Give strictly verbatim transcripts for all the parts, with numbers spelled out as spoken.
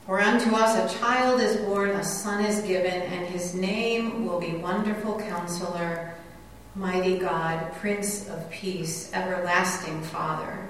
For unto us a child is born, a son is given, and his name will be Wonderful Counselor, Mighty God, Prince of Peace, Everlasting Father.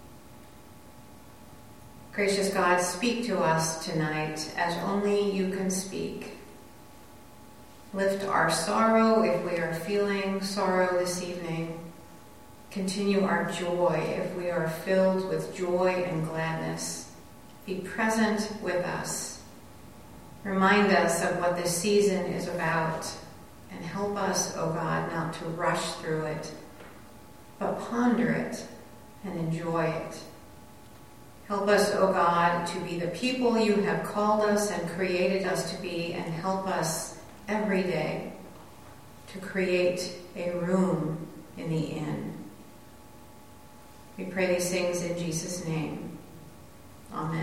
Gracious God, speak to us tonight as only you can speak. Lift our sorrow if we are feeling sorrow this evening. Continue our joy if we are filled with joy and gladness. Be present with us. Remind us of what this season is about, and help us, O God, not to rush through it, but ponder it and enjoy it. Help us, O God, to be the people you have called us and created us to be, and help us every day to create a room in the inn. We pray these things in Jesus' name. Amen.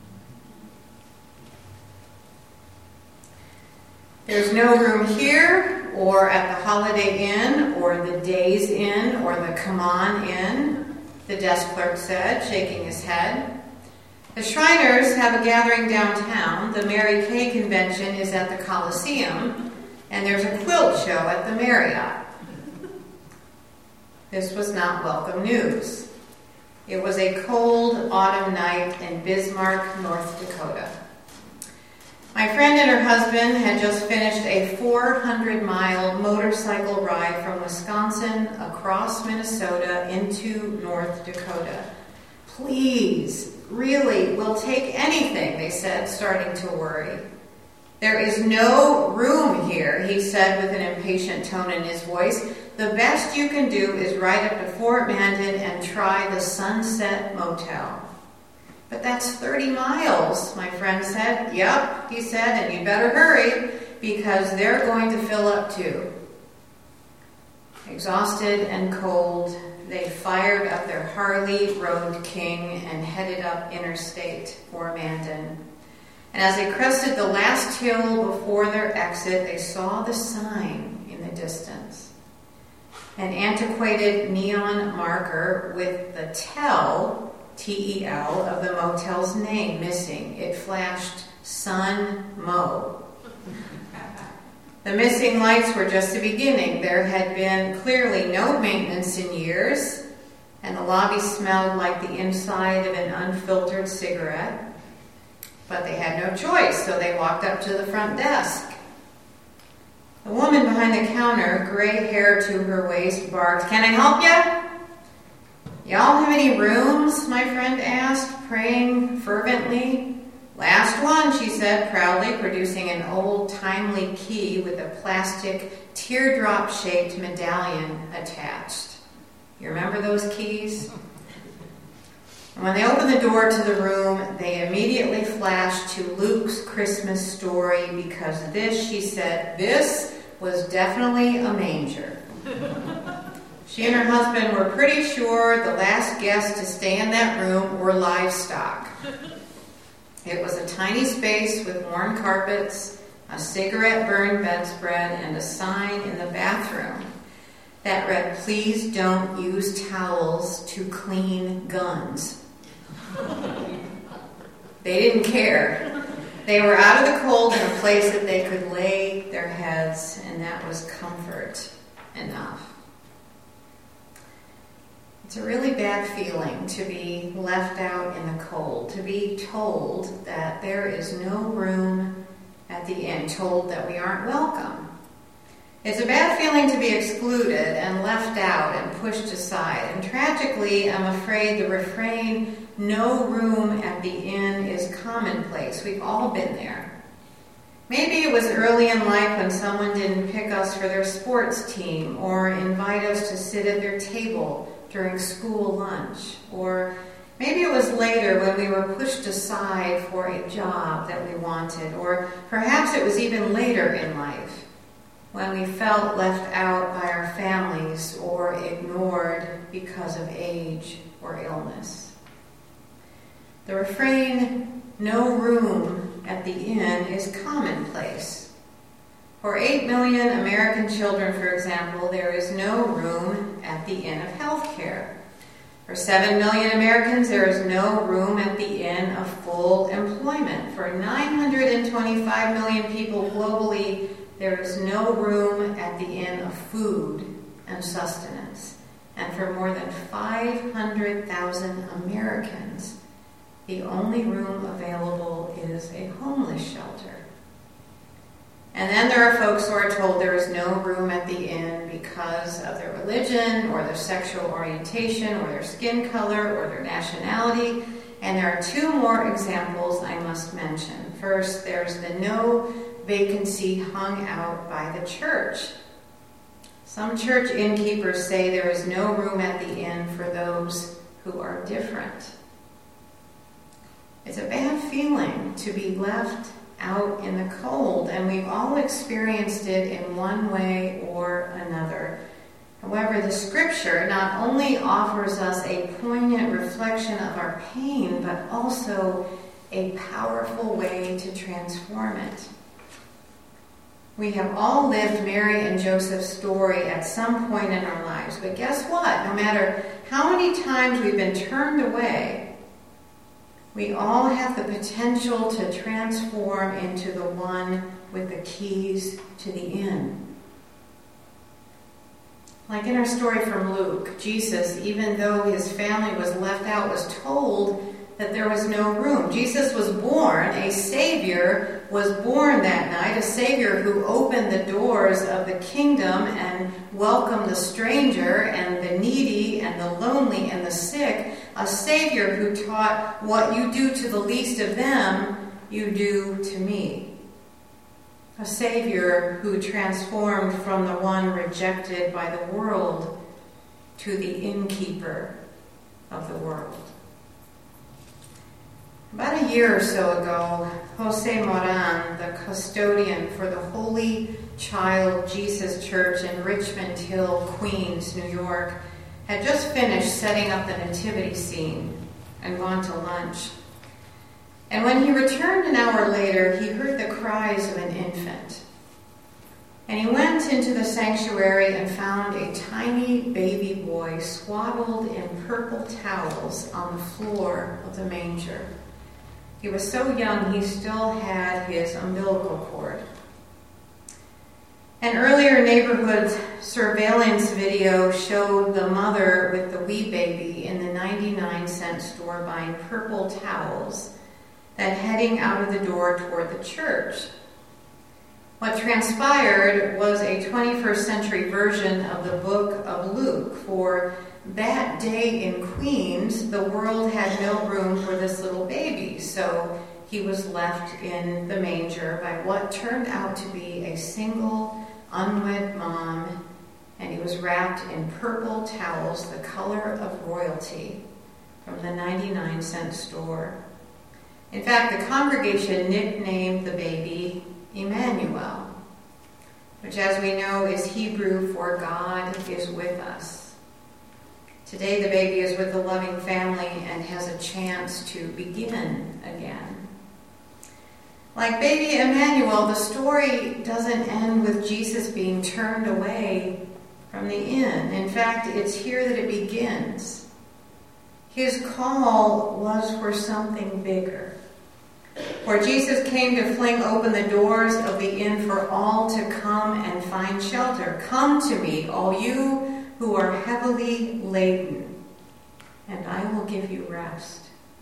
There's no room here, or at the Holiday Inn, or the Days Inn, or the Come On Inn, the desk clerk said, shaking his head. The Shriners have a gathering downtown. The Mary Kay convention is at the Coliseum, and there's a quilt show at the Marriott. This was not welcome news. It was a cold autumn night in Bismarck, North Dakota. My friend and her husband had just finished a four hundred mile motorcycle ride from Wisconsin across Minnesota into North Dakota. Please, really, we'll take anything, they said, starting to worry. There is no room here, he said with an impatient tone in his voice. The best you can do is ride up to Fort Mandan and try the Sunset Motel. But that's thirty miles, my friend said. Yep, he said, and you better hurry, because they're going to fill up too. Exhausted and cold, they fired up their Harley Road King and headed up interstate for Mandan. And as they crested the last hill before their exit, they saw the sign in the distance. An antiquated neon marker with the Tel, T E L, of the motel's name missing. It flashed Sun Mo. The missing lights were just the beginning. There had been clearly no maintenance in years, and the lobby smelled like the inside of an unfiltered cigarette. But they had no choice, so they walked up to the front desk. The woman behind the counter, gray hair to her waist, barked, "Can I help you?" "Y'all have any rooms?" my friend asked, praying fervently. "Last one," she said proudly, producing an old, timely key with a plastic, teardrop-shaped medallion attached. You remember those keys? And when they opened the door to the room, they immediately flashed to Luke's Christmas story, because this, she said, this was definitely a manger. She and her husband were pretty sure the last guests to stay in that room were livestock. It was a tiny space with worn carpets, a cigarette-burned bedspread, and a sign in the bathroom that read, "Please don't use towels to clean guns." They didn't care. They were out of the cold in a place that they could lay their heads, and that was comfort enough. It's a really bad feeling to be left out in the cold, to be told that there is no room at the inn, told that we aren't welcome. It's a bad feeling to be excluded and left out and pushed aside. And tragically, I'm afraid the refrain, "no room at the inn," is commonplace. We've all been there. Maybe it was early in life when someone didn't pick us for their sports team or invite us to sit at their table during school lunch. Or maybe it was later when we were pushed aside for a job that we wanted. Or perhaps it was even later in life, when we felt left out by our families or ignored because of age or illness. The refrain, "no room at the inn," is commonplace. For eight million American children, for example, there is no room at the inn of health care. For seven million Americans, there is no room at the inn of full employment. For nine hundred twenty-five million people globally, there is no room at the inn of food and sustenance. And for more than five hundred thousand Americans, the only room available is a homeless shelter. And then there are folks who are told there is no room at the inn because of their religion or their sexual orientation or their skin color or their nationality. And there are two more examples I must mention. First, there's the no vacancy hung out by the church. Some church innkeepers say there is no room at the inn for those who are different. It's a bad feeling to be left out in the cold, and we've all experienced it in one way or another. However, the scripture not only offers us a poignant reflection of our pain, but also a powerful way to transform it. We have all lived Mary and Joseph's story at some point in our lives, but guess what? No matter how many times we've been turned away, we all have the potential to transform into the one with the keys to the inn. Like in our story from Luke, Jesus, even though his family was left out, was told that there was no room. Jesus was born, a Savior was born that night, a Savior who opened the doors of the kingdom and welcomed the stranger and the needy and the lonely and the sick, a Savior who taught what you do to the least of them, you do to me. A Savior who transformed from the one rejected by the world to the innkeeper of the world. About a year or so ago, Jose Moran, the custodian for the Holy Child Jesus Church in Richmond Hill, Queens, New York, had just finished setting up the nativity scene and gone to lunch. And when he returned an hour later, he heard the cries of an infant. And he went into the sanctuary and found a tiny baby boy swaddled in purple towels on the floor of the manger. He was so young, he still had his umbilical cord. An earlier neighborhood surveillance video showed the mother with the wee baby in the ninety-nine cent store buying purple towels, then heading out of the door toward the church. What transpired was a twenty-first century version of the book of Luke. For that day in Queens, the world had no room for this little baby, so he was left in the manger by what turned out to be a single, unwed mom, and he was wrapped in purple towels, the color of royalty, from the ninety-nine cent store. In fact, the congregation nicknamed the baby Emmanuel, which, as we know, is Hebrew for God is with us. Today, the baby is with a loving family and has a chance to begin again. Like baby Emmanuel, the story doesn't end with Jesus being turned away from the inn. In fact, it's here that it begins. His call was for something bigger. For Jesus came to fling open the doors of the inn for all to come and find shelter. Come to me, all you who are heavily laden, and I will give you rest.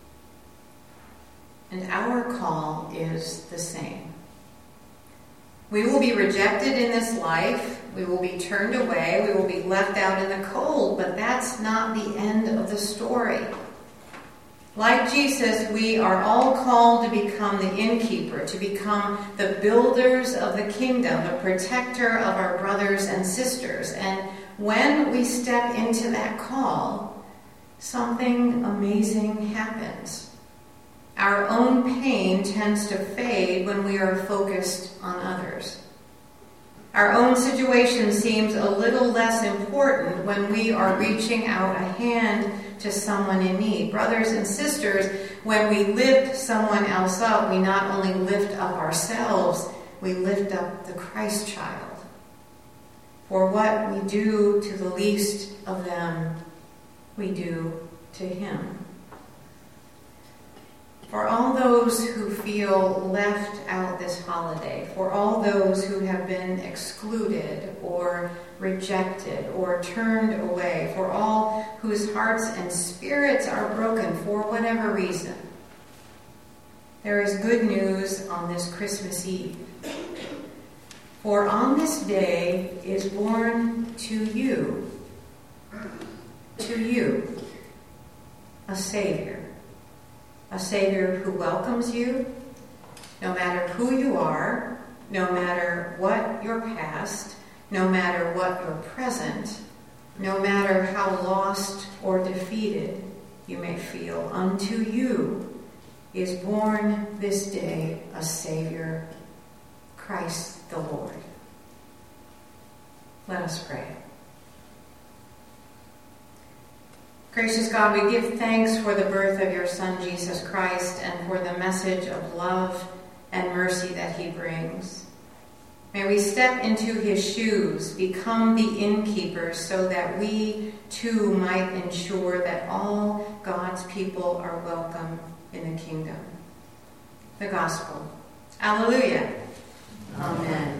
And our call is the same. We will be rejected in this life. We will be turned away. We will be left out in the cold, but that's not the end of the story. Like Jesus, we are all called to become the innkeeper, to become the builders of the kingdom, the protector of our brothers and sisters. And when we step into that call, something amazing happens. Our own pain tends to fade when we are focused on others. Our own situation seems a little less important when we are reaching out a hand to someone in need. Brothers and sisters, when we lift someone else up, we not only lift up ourselves, we lift up the Christ child. For what we do to the least of them, we do to him. For all those who feel left out this holiday, for all those who have been excluded or rejected or turned away, for all whose hearts and spirits are broken for whatever reason, there is good news on this Christmas Eve. For on this day is born to you, to you, a Savior. A Savior who welcomes you, no matter who you are, no matter what your past, no matter what your present, no matter how lost or defeated you may feel. Unto you is born this day a Savior, Christ the Lord. Let us pray. Gracious God, we give thanks for the birth of your Son, Jesus Christ, and for the message of love and mercy that he brings. May we step into his shoes, become the innkeepers, so that we too might ensure that all God's people are welcome in the kingdom. The Gospel. Alleluia. Amen.